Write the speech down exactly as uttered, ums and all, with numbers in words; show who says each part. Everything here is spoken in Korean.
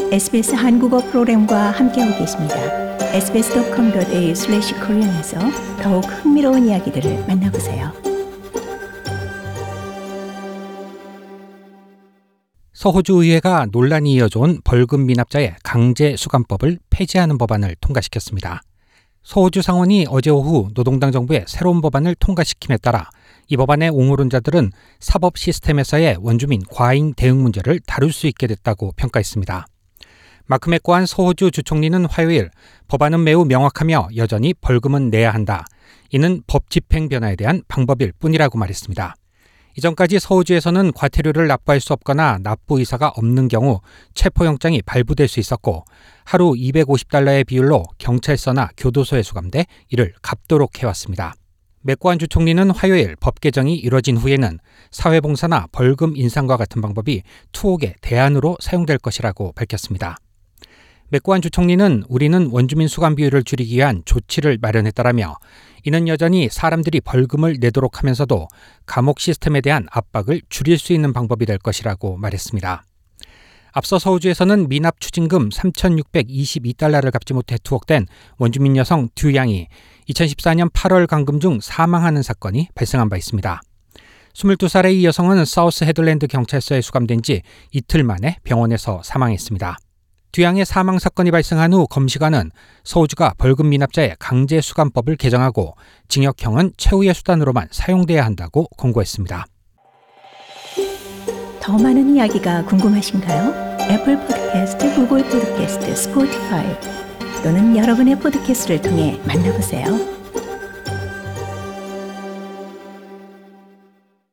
Speaker 1: 에스비에스 한국어 프로그램과 함께하고 계십니다. 에스비에스 닷컴 닷 에이유 슬래시 코리안에서 더욱 흥미로운 이야기들을 만나보세요.
Speaker 2: 서호주의회가 논란이 이어져온 벌금 미납자의 강제 수감법을 폐지하는 법안을 통과시켰습니다. 서호주 상원이 어제 오후 노동당 정부의 새로운 법안을 통과시킴에 따라 이 법안의 옹호론자들은 사법 시스템에서의 원주민 과잉 대응 문제를 다룰 수 있게 됐다고 평가했습니다. 마크 맥고한 서호주 주총리는 화요일 법안은 매우 명확하며 여전히 벌금은 내야 한다. 이는 법 집행 변화에 대한 방법일 뿐이라고 말했습니다. 이전까지 서호주에서는 과태료를 납부할 수 없거나 납부 의사가 없는 경우 체포영장이 발부될 수 있었고 하루 이백오십 달러의 비율로 경찰서나 교도소에 수감돼 이를 갚도록 해왔습니다. 맥고한 주총리는 화요일 법 개정이 이뤄진 후에는 사회봉사나 벌금 인상과 같은 방법이 투옥의 대안으로 사용될 것이라고 밝혔습니다. 맥고한 주총리는 우리는 원주민 수감 비율을 줄이기 위한 조치를 마련했다라며 이는 여전히 사람들이 벌금을 내도록 하면서도 감옥 시스템에 대한 압박을 줄일 수 있는 방법이 될 것이라고 말했습니다. 앞서 서호주에서는 미납 추징금 삼천육백이십이 달러를 갚지 못해 투옥된 원주민 여성 듀 양이 이천십사 년 팔월 강금 중 사망하는 사건이 발생한 바 있습니다. 스물두 살의 이 여성은 사우스 헤들랜드 경찰서에 수감된 지 이틀 만에 병원에서 사망했습니다. 듀 양의 사망 사건이 발생한 후 검시관은 서호주가 벌금 미납자의 강제 수감법을 개정하고 징역형은 최후의 수단으로만 사용돼야 한다고 권고했습니다.
Speaker 1: 더 많은 이야기가 궁금하신가요? 애플 팟캐스트, 구글 팟캐스트, 스포티파이 또는 여러분의 팟캐스트를 통해 만나보세요.